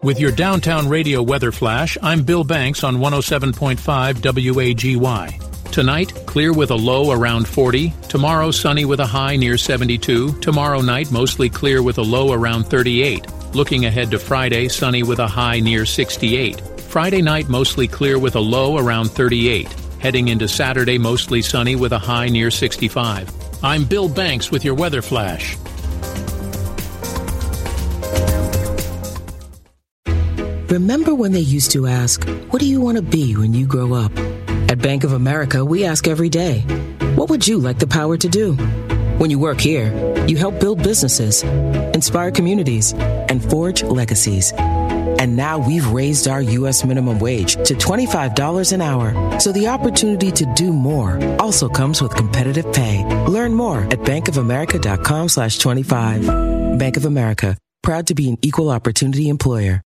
With your downtown radio weather flash, I'm Bill Banks on 107.5 WAGY. Tonight, clear with a low around 40. Tomorrow, sunny with a high near 72. Tomorrow night, mostly clear with a low around 38. Looking ahead to Friday, sunny with a high near 68. Friday night, mostly clear with a low around 38. Heading into Saturday, mostly sunny with a high near 65. I'm Bill Banks with your weather flash. Remember when they used to ask, what do you want to be when you grow up? At Bank of America, we ask every day, what would you like the power to do? When you work here, you help build businesses, inspire communities, and forge legacies. And now we've raised our U.S. minimum wage to $25 an hour. So the opportunity to do more also comes with competitive pay. Learn more at bankofamerica.com/25. Bank of America, proud to be an equal opportunity employer.